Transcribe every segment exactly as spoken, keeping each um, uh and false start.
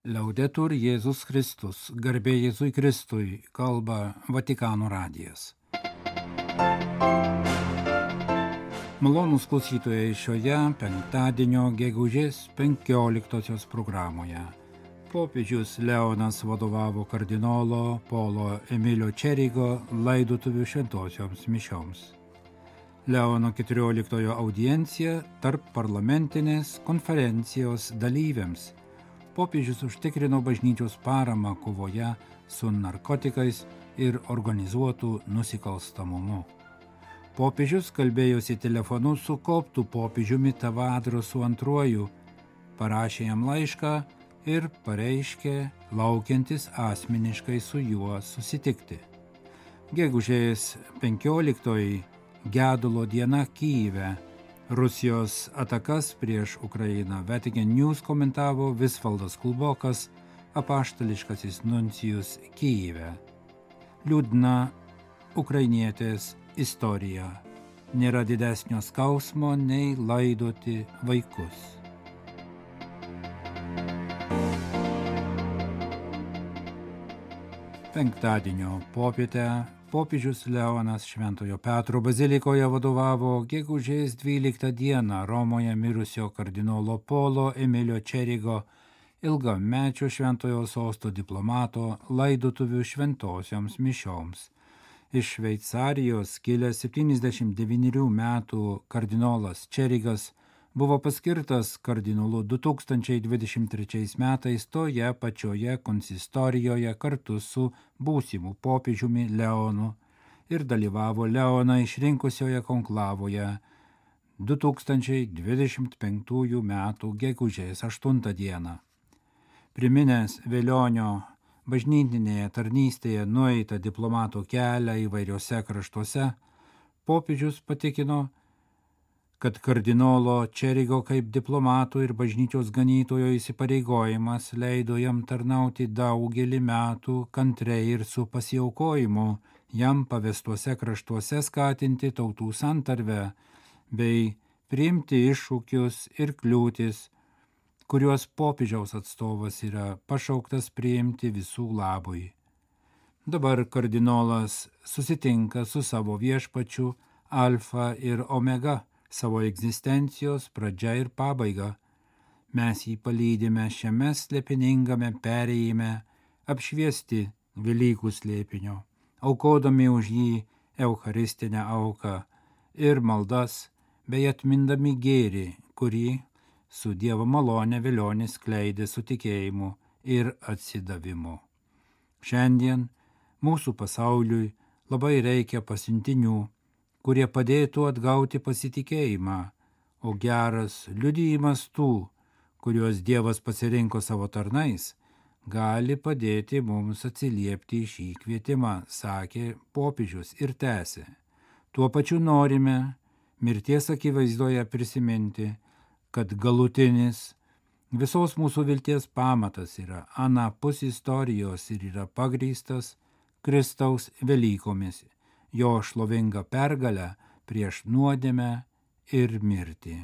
Liaudetur Jėzus Kristus, garbė Jėzui Kristui, kalba Vatikano radijas. Malonūs klausytojai šioje penktadienio gegužės penkioliktosios programoje. Popiežius Leonas vadovavo kardinolo Polo Emilio Čerigo laidotuvių šventosioms mišioms. Leono keturioliktojo audiencija tarp parlamentinės konferencijos dalyviams. Popiežius užtikrino bažnyčios paramą kovoje su narkotikais ir organizuotų nusikalstamumu. Popiežius kalbėjosi telefonu su koptų popiežiumi Tavadrosu antruoju, parašė jam laišką ir pareiškė laukiantis asmeniškai su juo susitikti. Gegužės penkioliktoji gedulo diena Kyjive. Rusijos atakas prieš Ukrainą Vatican News komentavo Visvaldas Kulbokas, apaštališkasis nuncijus Kyjive. Liūdna ukrainietės istorija. Nėra didesnio skausmo nei laidoti vaikus. Penktadienio popietę popiežius Leonas Šventojo Petro bazilikoje vadovavo gegužės dvyliktą dieną Romoje mirusio kardinolo Polo Emilio Čerigo, ilgamečio Šventojo sosto diplomato, laidotuvių šventosioms mišioms. Iš Šveicarijos kilęs septyniasdešimt devynerių metų kardinolas Čerigas buvo paskirtas kardinolu du tūkstančiai dvidešimt trečiais metais toje pačioje konsistorijoje kartu su būsimu popiežiumi Leonu ir dalyvavo Leoną išrinkusioje konklavoje du tūkstančiai dvidešimt penktųjų metų gegužės aštuntą dieną. Priminęs Velionio bažnytinėje tarnystėje nueitą diplomato kelią įvairiuose kraštuose, popiežius patikino, kad kardinolo Čerigo kaip diplomato ir bažnyčios ganytojo įsipareigojimas leido jam tarnauti daugelį metų kantriai ir su pasiaukojimu, jam pavestuose kraštuose skatinti tautų santarvę bei priimti iššūkius ir kliūtis, kuriuos popiežiaus atstovas yra pašauktas priimti visų labui. Dabar kardinolas susitinka su savo viešpačiu Alfa ir Omega, savo egzistencijos pradžia ir pabaiga. Mes jį palydime šiame slėpiningame perėjime, apšviesti Velykų slėpinio, aukodami už jį eucharistinę auką ir maldas, bei atmindami gėrį, kurį su Dievo malone Velionis skleidė su tikėjimu ir atsidavimu. Šiandien mūsų pasauliui labai reikia pasiuntinių, kurie padėtų atgauti pasitikėjimą, o geras liudijimas tų, kuriuos Dievas pasirinko savo tarnais, gali padėti mums atsiliepti į šį kvietimą, sakė popiežius ir tęsė. Tuo pačiu norime mirties akivaizdoje prisiminti, kad galutinis visos mūsų vilties pamatas yra anapus istorijos ir yra pagrįstas Kristaus Velykomis, jo šlovingą pergalę prieš nuodėmę ir mirtį.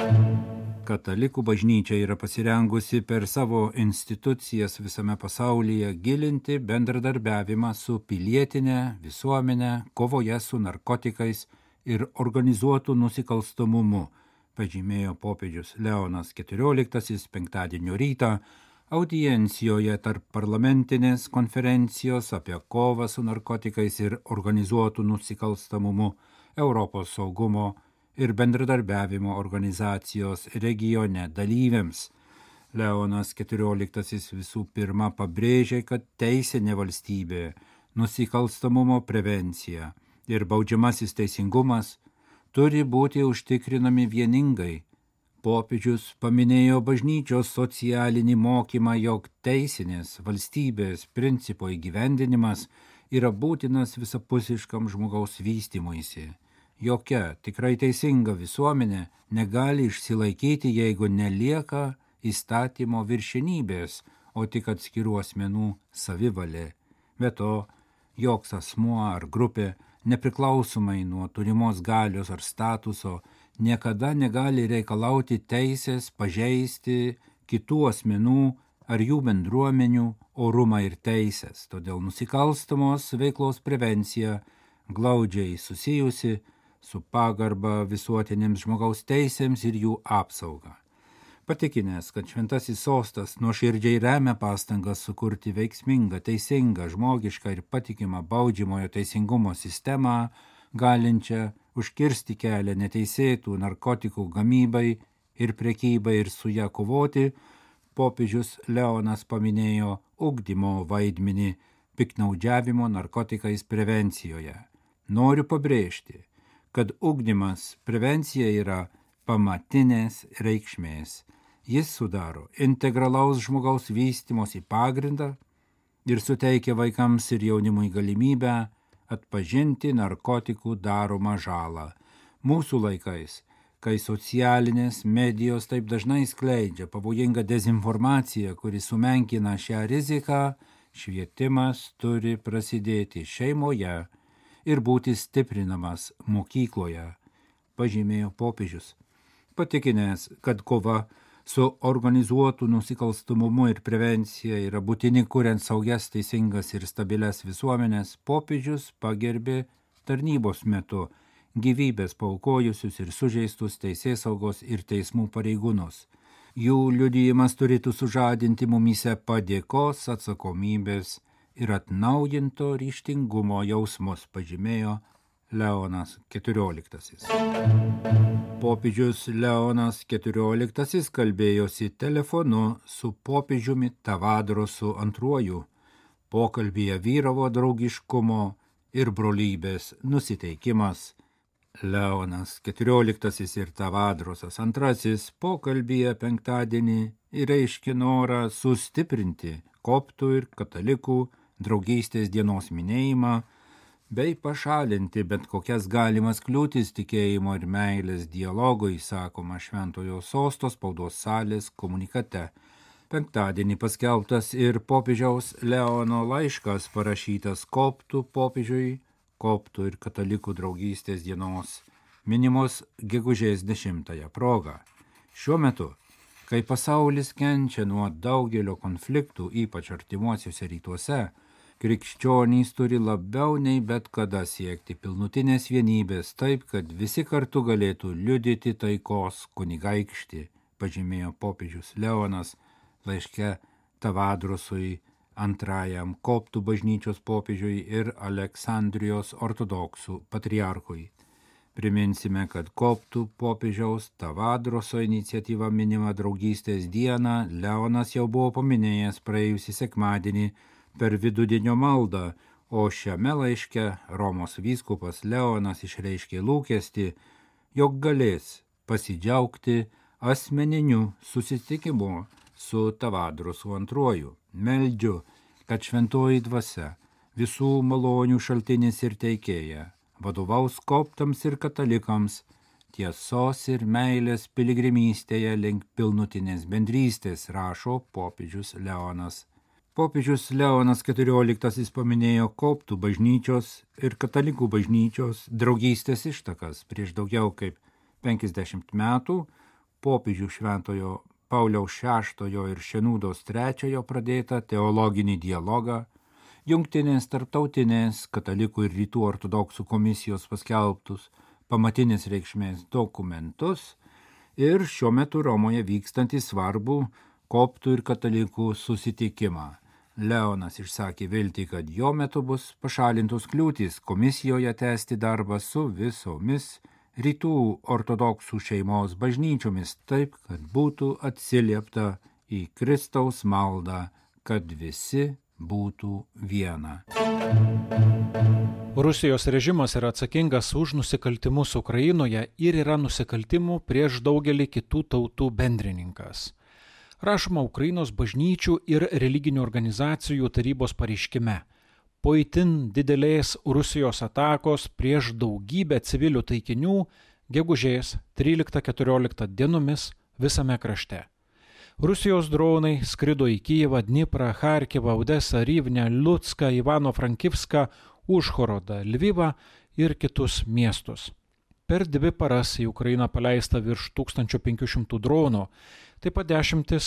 Katalikų bažnyčia yra pasirengusi per savo institucijas visame pasaulyje gilinti bendradarbiavimą su pilietinė visuomenė kovoje su narkotikais ir organizuotų nusikalstamumu, pažymėjo popiežius Leonas keturioliktasis penktadienio rytą audiencijoje tarp parlamentinės konferencijos apie kovą su narkotikais ir organizuotų nusikalstamumu Europos saugumo ir bendradarbiavimo organizacijos regione dalyviams. Leonas keturioliktasis visų pirma pabrėžė, kad teisinė valstybė, nusikalstamumo prevencija ir baudžiamasis teisingumas turi būti užtikrinami vieningai. Popiežius paminėjo bažnyčios socialinį mokymą, jog teisinės valstybės principo įgyvendinimas yra būtinas visapusiškam žmogaus vystymuisi. Jokia tikrai teisinga visuomenė negali išsilaikyti, jeigu nelieka įstatymo viršenybės, o tik atskirų asmenų savivalė. Be to, joks asmuo ar grupė, nepriklausomai nuo turimos galios ar statuso, niekada negali reikalauti teisės pažeisti kitų asmenų ar jų bendruomenių orumą ir teisės. Todėl nusikalstamos veiklos prevencija glaudžiai susijusi su pagarba visuotinėms žmogaus teisėms ir jų apsauga. Patikinęs, kad šventasis sostas nuoširdžiai remia pastangas sukurti veiksmingą, teisingą, žmogišką ir patikimą baudžiamojo teisingumo sistemą, galinčią užkirsti kelią neteisėtų narkotikų gamybai ir prekybai ir su ją kovoti, popiežius Leonas paminėjo ugdymo vaidmenį piktnaudžiavimo narkotikais prevencijoje. Noriu pabrėžti, kad ugdymas prevencija yra pamatinės reikšmės. Jis sudaro integralaus žmogaus vystymosi pagrindą ir suteikia vaikams ir jaunimui galimybę atpažinti narkotikų daromą žalą. Mūsų laikais, kai socialinės medijos taip dažnai skleidžia pavojingą dezinformaciją, kuri sumenkina šią riziką, švietimas turi prasidėti šeimoje ir būti stiprinamas mokykloje, pažymėjo popiežius. Patikinęs, kad kova su organizuotu nusikalstamumu ir prevencija yra būtini kuriant saugias, teisingas ir stabilias visuomenės, popiežius pagerbė tarnybos metu gyvybės paaukojusius ir sužeistus teisėsaugos ir teismų pareigūnus. Jų liudijimas turėtų sužadinti mumyse padėkos, atsakomybės ir atnaujinto ryžtingumo jausmus, pažymėjo Leonas keturioliktasis. Popiežius Leonas keturioliktasis kalbėjosi telefonu su popiežiumi Tavadrosu antruoju. Pokalbyje vyravo draugiškumo ir brolybės nusiteikimas. Leonas keturioliktasis ir Tavadrosas antrasis pokalbyje penktadienį reiškė norą sustiprinti koptų ir katalikų draugystės dienos minėjimą bei pašalinti bet kokias galimas kliūtis tikėjimo ir meilės dialogui, sakoma Šventojo sosto spaudos salės komunikate. Penktadienį paskelbtas ir popiežiaus Leono laiškas parašytas koptų popiežiui, koptų ir katalikų draugystės dienos minimos gegužės dešimtąją progą. Šiuo metu, kai pasaulis kenčia nuo daugelio konfliktų, ypač artimuosiuose rytuose, krikščionys turi labiau nei bet kada siekti pilnutinės vienybės taip, kad visi kartu galėtų liudyti taikos kunigaikštį, pažymėjo popiežius Leonas laiške Tavadrosui antrajam koptų bažnyčios popiežiui ir Aleksandrijos ortodoksų patriarchui. Priminsime, kad koptų popiežiaus Tavadroso iniciatyva minima draugystės dieną Leonas jau buvo paminėjęs praėjusį sekmadienį per vidudienio maldą, o šiame laiške Romos vyskupas Leonas išreiškė lūkestį, jog galės pasidžiaugti asmeniniu susitikimu su Tavadrosu antruoju. Meldžiu, kad šventoji dvasia, visų malonių šaltinis ir teikėja, vadovaus koptams ir katalikams tiesos ir meilės piligrimystėje link pilnutinės bendrystės, rašo popiežius Leonas. Popiežius Leonas keturioliktasis paminėjo koptų bažnyčios ir katalikų bažnyčios draugystės ištakas. Prieš daugiau kaip penkiasdešimt metų popiežių Šventojo Pauliaus šeštojo ir Šenūdos trečiojo pradėtą teologinį dialogą, jungtinės tarptautinės katalikų ir rytų ortodoksų komisijos paskelbtus pamatinės reikšmės dokumentus ir šiuo metu Romoje vykstantį svarbų koptų ir katalikų susitikimą. Leonas išsakė viltį, kad jo metu bus pašalintos kliūtys komisijoje tęsti darbą su visomis rytų ortodoksų šeimos bažnyčiomis, taip, kad būtų atsiliepta į Kristaus maldą, kad visi būtų viena. Rusijos režimas yra atsakingas už nusikaltimus Ukrainoje ir yra nusikaltimų prieš daugelį kitų tautų bendrininkas. Rašoma Ukrainos bažnyčių ir religinių organizacijų tarybos pareiškime. Po itin didelės Rusijos atakos prieš daugybę civilių taikinių gegužės tryliktą keturioliktą dienomis visame krašte. Rusijos dronai skrido į Kijevą, Dniprą, Charkivą, Odesą, Rivnę, Lucką, Ivano-Frankivską, Užhorodą, Lvivą ir kitus miestus. Per dvi paras į Ukrainą paleista virš tūkstančio penkių šimtų dronų, taip pat dešimtis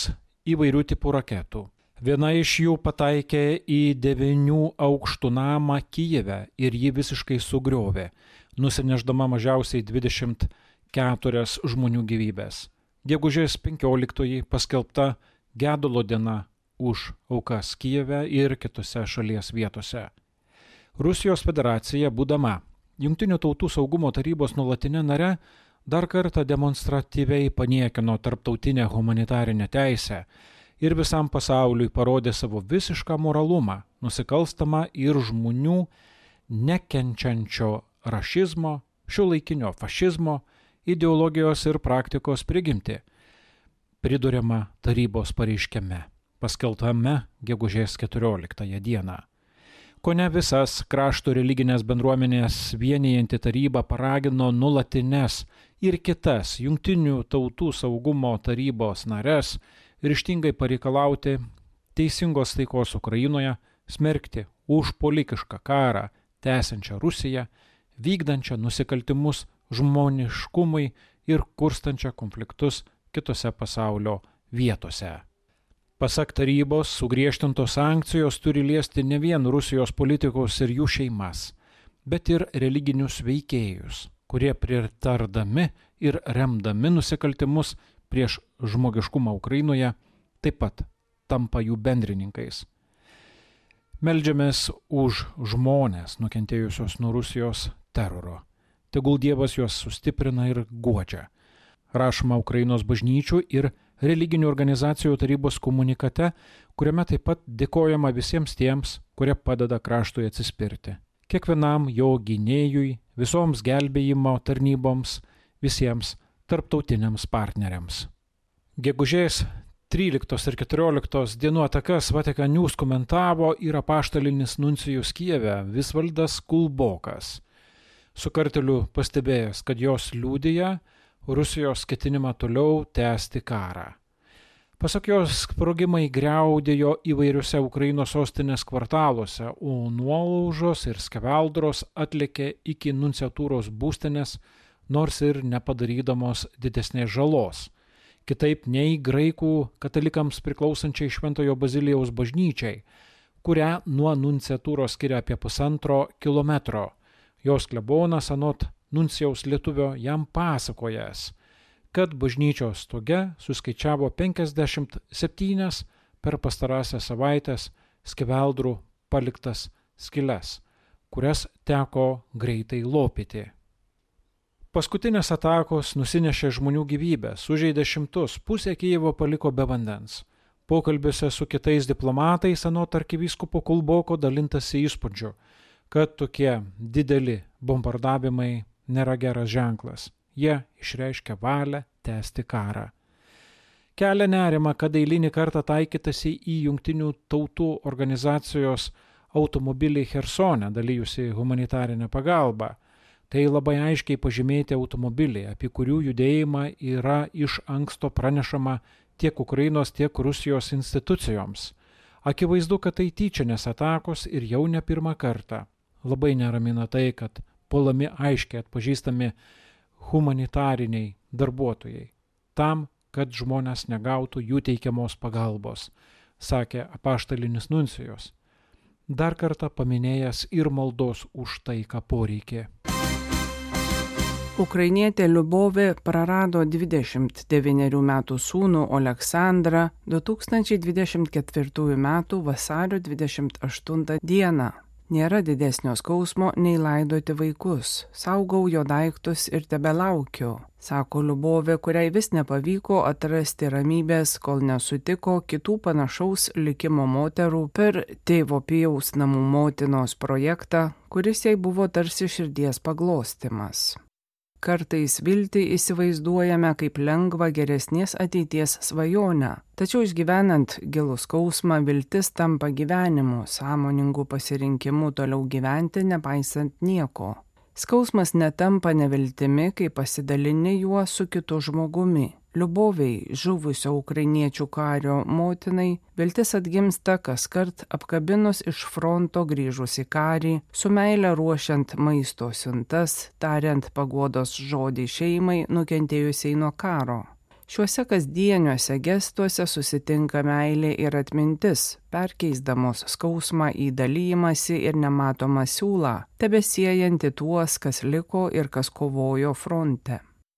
įvairių tipų raketų. Viena iš jų pataikė į devynių aukštų namą Kijeve ir jį visiškai sugriovė, nusineždama mažiausiai dvidešimt keturias žmonių gyvybės. Gegužės penkioliktoji paskelbta gedulo diena už aukas Kijeve ir kitose šalies vietose. Rusijos federacija, būdama Jungtinių tautų saugumo tarybos nuolatinė nare, dar kartą demonstratyviai paniekino tarptautinę humanitarinę teisę ir visam pasauliui parodė savo visišką moralumą, nusikalstamą ir žmonių nekenčiančio rašizmo, šiuolaikinio fašizmo, ideologijos ir praktikos prigimtį, priduriama tarybos pareiškime, paskelbtame gegužės keturioliktąją dieną. Kone visas krašto religinės bendruomenės vienijanti taryba paragino nuolatines ir kitas Jungtinių tautų saugumo tarybos nares ryžtingai pareikalauti teisingos taikos Ukrainoje, smerkti užpuolikišką karą tęsiančią Rusiją, vykdančią nusikaltimus žmoniškumui ir kurstančią konfliktus kitose pasaulio vietose. Pasak tarybos, sugriežtintos sankcijos turi liesti ne vien Rusijos politikus ir jų šeimas, bet ir religinius veikėjus, kurie pritardami ir remdami nusikaltimus prieš žmogiškumą Ukrainoje taip pat tampa jų bendrininkais. Meldžiamės už žmones nukentėjusios nuo Rusijos teroro. Tegul Dievas juos sustiprina ir guodžia. Rašoma Ukrainos bažnyčių ir religinių organizacijų tarybos komunikate, kuriame taip pat dėkojama visiems tiems, kurie padeda kraštui atsispirti. Kiekvienam jo gynėjui, visoms gelbėjimo tarnyboms, visiems tarptautiniams partneriams. Gegužės tryliktos ir keturioliktos dienų atakas Vatikan News komentavo ir apaštalinis nuncijus Kijeve Visvaldas Kulbokas. Sukartėliu pastebėjęs, kad jos liudija Rusijos ketinimą toliau tęsti karą. Pasak jos, sprogimai griaudėjo įvairiuose Ukrainos sostinės kvartaluose, o nuolaužos ir skeveldros atlėkė iki nunciatūros būstinės, nors ir nepadarydamos didesnės žalos. Kitaip nei graikų katalikams priklausančiai Šventojo Bazilijaus bažnyčiai, kurią nuo nunciatūros skiria apie pusantro kilometro. Jos klebonas anot nuncijaus lietuvio jam pasakojęs, kad bažnyčios stoge suskaičiavo penkiasdešimt septynias per pastarąsias savaitės skeveldrų paliktas skyles, kurias teko greitai lopyti. Paskutinės atakos nusinešė žmonių gyvybės, sužeidė šimtus, pusė Kijevo paliko be vandens. Pokalbiuose su kitais diplomatais anot arkivyskupo Kulboko dalintasi įspūdžiu, kad tokie dideli bombardavimai nėra geras ženklas. Jie išreiškia valią tęsti karą. Kelia nerima, kad eilinį kartą taikytasi į Jungtinių tautų organizacijos automobilį Chersone, dalijusi humanitarinę pagalbą. Tai labai aiškiai pažymėti automobiliai, apie kurių judėjimą yra iš anksto pranešama tiek Ukrainos, tiek Rusijos institucijoms. Akivaizdu, kad tai tyčinės atakos ir jau ne pirmą kartą. Labai neramina tai, kad puolami aiškiai atpažįstami humanitariniai darbuotojai, tam, kad žmonės negautų jų teikiamos pagalbos, sakė apaštalinis nuncijus, dar kartą paminėjęs ir maldos už taiką poreikį. Ukrainietė Liubovė prarado dvidešimt devynerių metų sūnų Oleksandrą du tūkstančiai dvidešimt ketvirtųjų metų vasario dvidešimt aštuntą dieną. Nėra didesnio skausmo nei laidoti vaikus. Saugau jo daiktus ir tebelaukiu, sako Liubovė, kuriai vis nepavyko atrasti ramybės, kol nesutiko kitų panašaus likimo moterų per tėvo Pijaus namų motinos projektą, kuris jai buvo tarsi širdies paglostymas. Kartais viltį įsivaizduojame kaip lengvą geresnės ateities svajonę, tačiau išgyvenant gilų skausmą viltis tampa gyvenimu, sąmoningu pasirinkimu toliau gyventi nepaisant nieko. Skausmas netampa neviltimi, kai pasidalini juo su kitu žmogumi. Liubovei, žuvusio ukrainiečių kario motinai, viltis atgimsta kaskart apkabinus iš fronto grįžusi karį, su meile ruošiant maisto siuntas, tariant paguodos žodį šeimai nukentėjusiai nuo karo. Šiuose kasdieniuose gestuose susitinka meilė ir atmintis, perkeisdamos skausmą į dalyjimąsi ir nematomą siūlą, tebesiejanti tuos, kas liko ir kas kovojo fronte.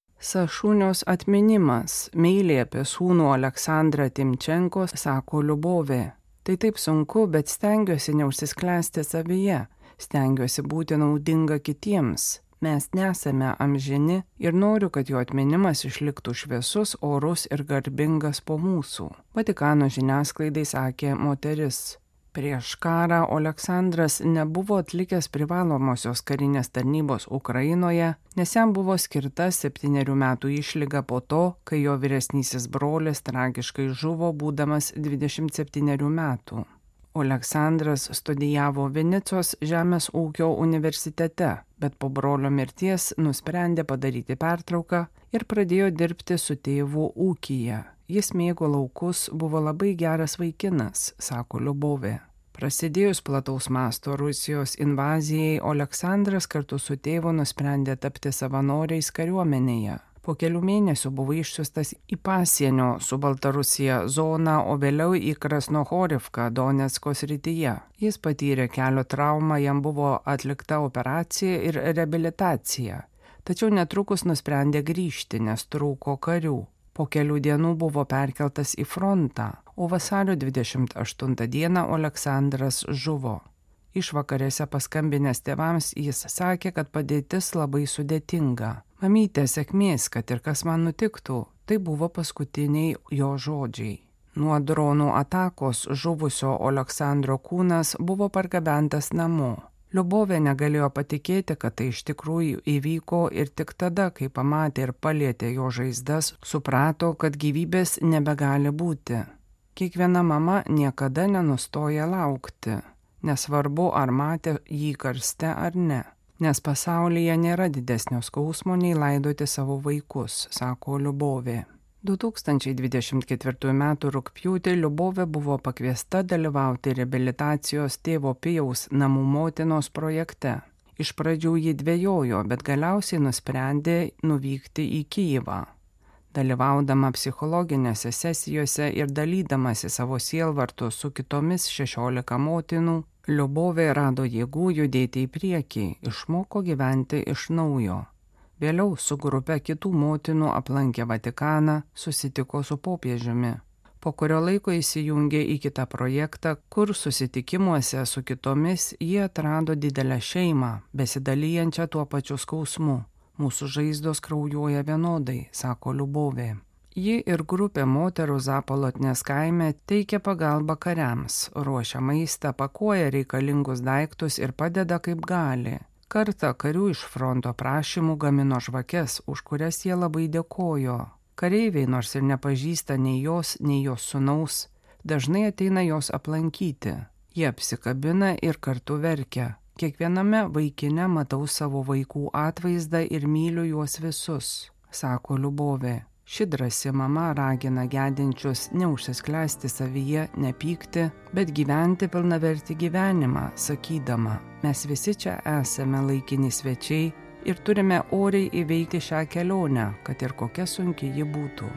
Sašūnios atminimas, meilė apie sūnų Aleksandrą Timčenko, sako Liubovė. Tai taip sunku, bet stengiuosi neužsisklęsti savyje, stengiuosi būti naudinga kitiems. Mes nesame amžini ir noriu, kad jo atminimas išliktų šviesus, orus ir garbingas po mūsų. Vatikano žiniasklaidai sakė moteris. Prieš karą Aleksandras nebuvo atlikęs privalomosios karinės tarnybos Ukrainoje, nes jam buvo skirta septynerių metų išlyga po to, kai jo vyresnysis brolis tragiškai žuvo būdamas dvidešimt septynerių metų. Aleksandras studijavo Vinicos žemės ūkio universitete, bet po brolio mirties nusprendė padaryti pertrauką ir pradėjo dirbti su tėvu ūkyje. Jis mėgo laukus, buvo labai geras vaikinas, sako Liubovė. Prasidėjus plataus masto Rusijos invazijai, Aleksandras kartu su tėvu nusprendė tapti savanoriais kariuomenėje. Po kelių mėnesių buvo išsiųstas į pasienio su Baltarusija zoną, o vėliau į Krasnohorivką Donecko srityje. Jis patyrė kelio traumą, jam buvo atlikta operacija ir reabilitacija. Tačiau netrukus nusprendė grįžti, nes trūko karių. Po kelių dienų buvo perkeltas į frontą, o vasario dvidešimt aštuntą dieną Aleksandras žuvo. Išvakarėse paskambinęs tėvams jis sakė, kad padėtis labai sudėtinga. Mamytė, sėkmės, kad ir kas man nutiktų, tai buvo paskutiniai jo žodžiai. Nuo dronų atakos žuvusio Aleksandro kūnas buvo pargabentas namo. Liubovė negalėjo patikėti, kad tai iš tikrųjų įvyko ir tik tada, kai pamatė ir palietė jo žaizdas, suprato, kad gyvybės nebegali būti. Kiekviena mama niekada nenustoja laukti, nesvarbu ar matė jį karste ar ne. Nes pasaulyje nėra didesnio skausmo nei laidoti savo vaikus, sako Liubovė. du tūkstančiai dvidešimt ketvirtųjų metų rugpjūtį Liubovė buvo pakviesta dalyvauti reabilitacijos tėvo Pijaus namų motinos projekte. Iš pradžių ji dvejojo, bet galiausiai nusprendė nuvykti į Kijevą. Dalyvaudama psichologinėse sesijose ir dalydamasi savo sielvartu su kitomis šešiolika motinų, Liubovė rado jėgų judėti į priekį, išmoko gyventi iš naujo. Vėliau su grupe kitų motinų aplankė Vatikaną, susitiko su popiežiumi. Po kurio laiko įsijungė į kitą projektą, kur susitikimuose su kitomis jie atrado didelę šeimą, besidalijančią tuo pačiu skausmu. Mūsų žaizdos kraujuoja vienodai, sako Liubovė. Ji ir grupė moterų Zapolotnės kaime teikia pagalbą kariams, ruošia maistą, pakuoja reikalingus daiktus ir padeda kaip gali. Kartą karių iš fronto prašymų gamino žvakes, už kurias jie labai dėkojo. Kareiviai, nors ir nepažįsta nei jos, nei jos sūnaus, dažnai ateina jos aplankyti. Jie apsikabina ir kartu verkia. Kiekviename vaikine matau savo vaikų atvaizdą ir myliu juos visus, sako Liubovė. Ši drąsi mama ragina gedinčius neužsisklęsti savyje, nepykti, bet gyventi pilnavertį gyvenimą, sakydama, mes visi čia esame laikini svečiai ir turime oriai įveikti šią kelionę, kad ir kokia sunki ji būtų.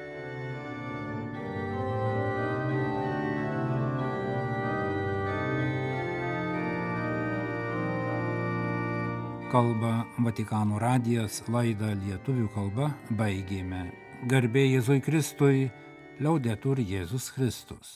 Kalba Vatikano radijas, laidą lietuvių kalba baigėme. Garbė Jėzui Kristui, liaudetur Jėzus Kristus.